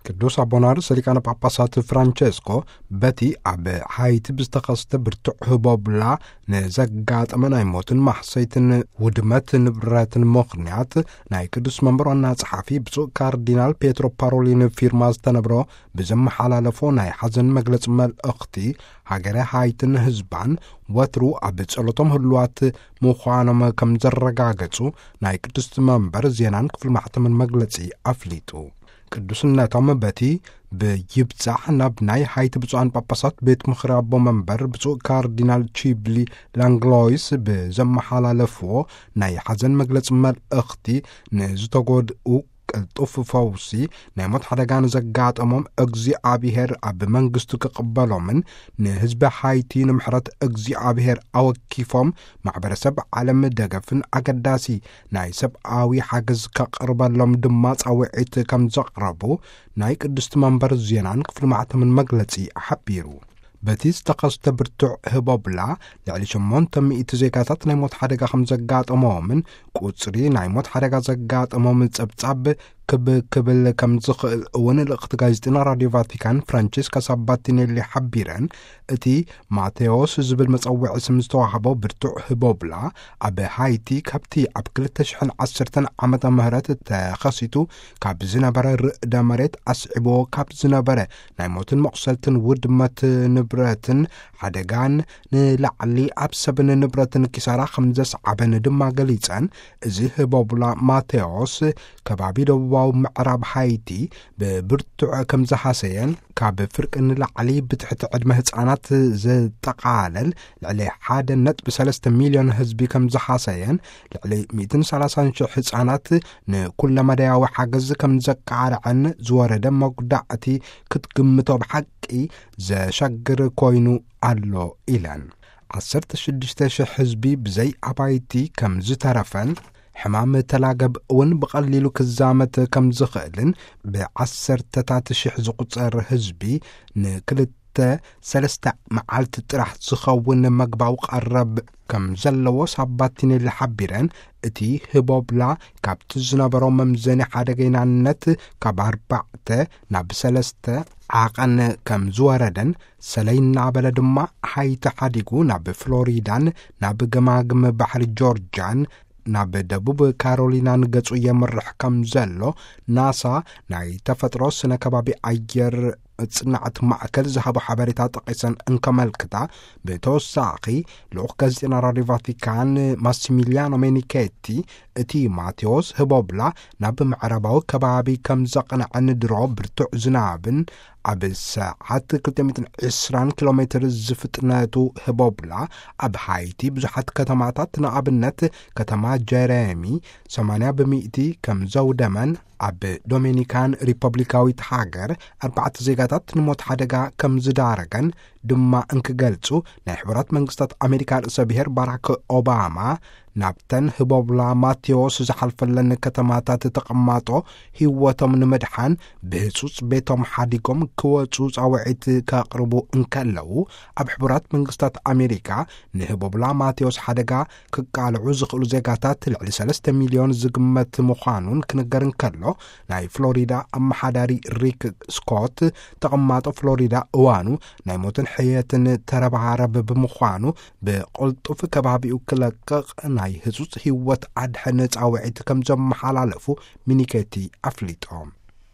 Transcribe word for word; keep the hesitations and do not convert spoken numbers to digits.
ቅዱስ አቦናር ሰሊቃነ ጳጳሳት ፍራንቼስኮ በቲ አብ ሃይቲ ብዝተኸስተ ብርቱዕ ህቦብላ ንዘጋጠመ ናይ ሞትን ማሕሰይትን ውድመት ንብረትን ምኽንያት ናይ ቅዱስ መንበር ዋና ጸሓፊ ብፁዕ ካርዲናል ፔትሮ ፓሮሊን ፊርማ ዝተነብሮ ብዘመሓላለፎ ናይ ሓዘን መግለፂ መልእኽቲ ሃገረ ሃይትን ህዝባን ወትሩ ኣብ ጸሎቶም ህልዋት ምዃኖም ከም ዘረጋገጹ ናይ ቅዱስ መንበር ዜናን ክፍል ማሕተምን መግለጺ አፍሊጡ ቅዱስነቶም በቲ ብይብጻሕ ናብ ናይ ሃይቲ ብፁዓን ጳጳሳት ቤት ምኽሪ አቦ መንበር ብፁዕ ካርዲናል ቺብሊ ላንግሎይስ ብዘመሓላለፍዎ ናይ ሓዘን መግለፂ መልእኽቲ ንዝተጐድኡ ቅልጡፍ ፈውሲ ናይ ሞት ሓደጋ ንዘጋጠሞም እግዚኣብሔር ኣብ መንግስቱ ክቕበሎምን ንህዝቢ ሃይቲ ንምሕረት እግዚኣብሔር ኣወኪፎም ማሕበረሰብ ዓለም ደገፍን ኣገዳሲ ናይ ሰብኣዊ ሓገዝ ከቕርበሎም ድማ ጻውዒት ከም ዘቕረቡ ናይ ቅድስቲ መንበር ዜናን ክፍሊ ማዕተምን መግለጺ ሓቢሩ በቲ ዝተኸስተ ብርቱዕ ህቦብላ ልዕሊ ሸሞንተ ሚእቲ ዜጋታት ናይ ሞት ሓደጋ ከም ዘጋጠሞምን ቁጽሪ ናይ ሞት ሓደጋ ዘጋጠሞም ጸብጻብ ክብክብል ከም ዝኽእል እውን ልእኽቲ ጋዜጢና ራድዮ ቫቲካን ፍራንቺስካ ሳባቲኔሊ ሓቢረን እቲ ማቴዎስ ዝብል መጸውዒ ስም ዝተዋህቦ ብርቱዕ ህቦብላ ኣብ ሃይቲ ካብቲ ኣብ ክልተ ሽሕን ዓሰርተን ዓመተ ምህረት ተኸሲቱ ካብ ዝነበረ ርእደ መሬት ኣስዒቦ ካብ ዝነበረ ናይ ሞትን መቑሰልትን ውድመት ንብረትን ሓደጋን ንላዕሊ ኣብ ሰብን ንብረትን ኪሳራ ከም ዘስዓበን ድማ ገሊጸን እዚ ህቦብላ ማቴዎስ ከባቢ ደቡባዊ ምዕራብ ሃይቲ ብብርቱዕ ከም ዝሓሰየን ካብ ፍርቂ ንላዕሊ ብትሕቲ ዕድመ ህፃናት ዘጠቓለል ልዕሊ ሓደ ነጥቢ ሰለስተ ሚልዮን ህዝቢ ከም ዝሓሰየን ልዕሊ ሚእትን ሰላሳን ሽሕ ህፃናት ንኩለ መደያዊ ሓገዝ ከም ዘቃልዐን ዝወረደ መጉዳእቲ ክትግምቶ ብሓቂ ዘሸግር ኮይኑ ኣሎ ኢለን ዓሰርተ ሽዱሽተ ሽሕ ህዝቢ ብዘይ ኣባይቲ ከም ዝተረፈን ሕማም ተላገብ እውን ብቐሊሉ ክዛመት ከም ዝኽእልን ብዓሰርተታት ሽሕ ዝቝጸር ህዝቢ ንክልተ ሰለስተ መዓልቲ ጥራሕ ዝኸውን መግባው ቀረብ ከም ዘለዎ ሳባቲኔሊ ሓቢረን እቲ ህቦብላ ካብቲ ዝነበሮ መምዘኒ ሓደገኛነት ካብ ኣርባዕተ ናብ ሰለስተ ዓቐን ከም ዝወረደን ሰለይና በለ ድማ ሃይቲ ሓዲጉ ናብ ፍሎሪዳን ናብ ገማግም ባሕሪ ጆርጃን ናብ ደቡብ ካሮሊናን ገጹ የምርሕ ከም ዘሎ ናሳ ናይ ተፈጥሮ ስነ ከባቢ ኣየር ጽናዕት ማእከል ዝሃቦ ሓበሬታ ጠቂሰን እንከመልክታ ብተወሳኺ ልኡኽ ጋዜጢና ራድዮ ቫቲካን ማሲሚሊያኖ ሜኒኬቲ እቲ ማቴዎስ ህቦብላ ናብ ምዕራባዊ ከባቢ ከም ዘቕንዐን ድሮ ብርቱዕ ዝናብን ኣብ ሰዓት ክልተ ሚእትን ዒስራን ኪሎ ሜትር ዝፍጥነቱ ህቦብላ ኣብ ሃይቲ ብዙሓት ከተማታት ንኣብነት ከተማ ጀረሚ ሰማንያ ብምእቲ ከም ዘውደመን ኣብ ዶሚኒካን ሪፐብሊካዊት ሃገር ኣርባዕተ ዜጋታት ንሞት ሓደጋ ከም ዝዳረገን ድማ እንክገልጹ ናይ ሕቡራት መንግስታት ኣሜሪካ ርእሰ ብሔር ባራክ ኦባማ ናብተን ህቦብላ ማቴዎስ ዝሓልፈለን ከተማታት ተቐማጦ ህይወቶም ንምድሓን ብህጹጽ ቤቶም ሓዲጎም ክወጹ ጻውዒት ከቕርቡ እንከለዉ ኣብ ሕቡራት መንግስታት ኣሜሪካ ንህቦብላ ማቴዎስ ሓደጋ ክቃልዑ ዝኽእሉ ዜጋታት ልዕሊ ሰለስተ ሚልዮን ዝግመት ምዃኑን ክንገር እንከሎ ናይ ፍሎሪዳ ኣመሓዳሪ ሪክ ስኮት ተቐማጦ ፍሎሪዳ እዋኑ ናይ ሞትን ሕየትን ተረባረብ ብምዃኑ ብቕልጡፍ ከባቢኡ ክለቅቕ ናይ ህጹጽ ህይወት ኣድሕነ ጻውዒት ከም ዘመሓላለፉ ሚኒኬቲ ኣፍሊጦም